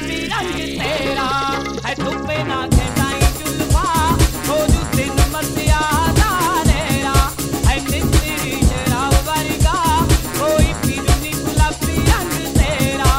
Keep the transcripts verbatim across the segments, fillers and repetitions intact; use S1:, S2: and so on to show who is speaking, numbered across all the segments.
S1: गुलाबी रंग तेरा है धुपे ना खेदाई जुल्फा हो जू तेन मसिया दारेरा है नितरी शराब वर्गा कोई पीरुनी गुलाबी रंग तेरा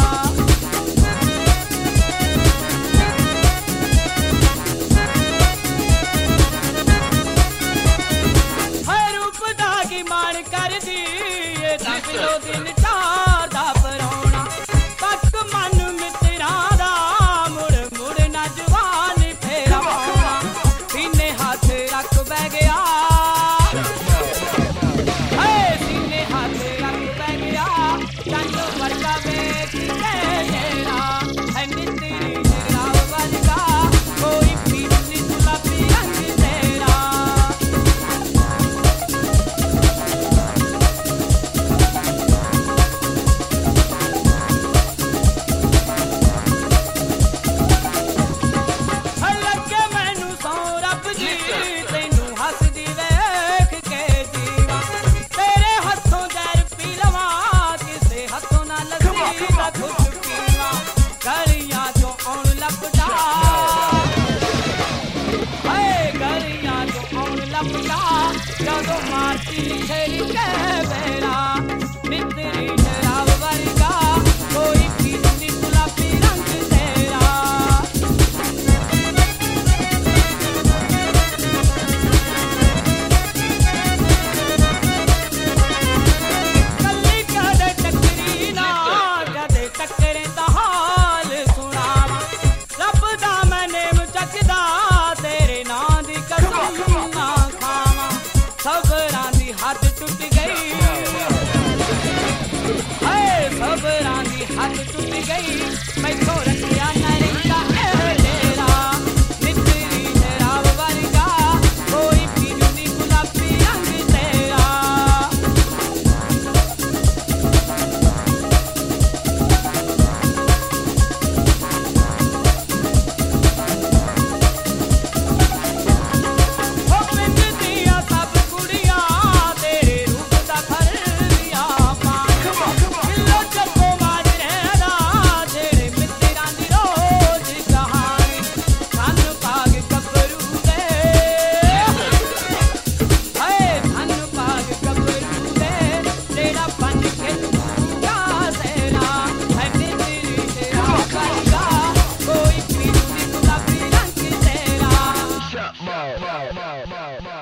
S1: है रूप दागी मान कर दी ये दिलो दिन चार दा परोना पक मन मित्रा दा मुड़ मुड़ ना जवान फेरा पाउना सीने हाथ रख बह गया है सीने हाथ रख बह गया चंद वर्गा वेख के तेरा है नितरी शराब वर्गा कोई पीरुनी गुलाबी रंग तेरा लगे मैनू सौ रब जी तैनू हसदी वेख के जीवा तेरे हथों जहर पी लवा किसे हथों ना लस्सी दा घुट पीवा गलियां चो आउण लपटा हाय गलियां चो आउण लपटा जदों मारती छेड़ी के बेरा नितरी शराब वर्गा कोई पीरुनी गुलाबी रंग तेरा कल्ली कदे टकरी ना कदे टकरे दा हाल सुनावा रब दा मैं नेम चकदा तेरे नां दी कसम ना खावा सबरां दी हद टुट गई है सबरां दी हद टुट गई मैथों रखिया ना रहिंदा ए डेरा नितरी शराब वर्गा कोई पीरुनी गुलाबी रंग तेरा ओ पिंड दियां सब कुड़ियां तेरे रूप दा फरलियां पान किलो चप्पो मार रहदा तेरे मित्तरां दी रोज कहानी धन पाग गबरू दे हाय धन पाग गबरू दे तेरा बन के तूगा तेरा है नितरी शराब वर्गा कोई पीरुनी गुलाबी रंग तेरा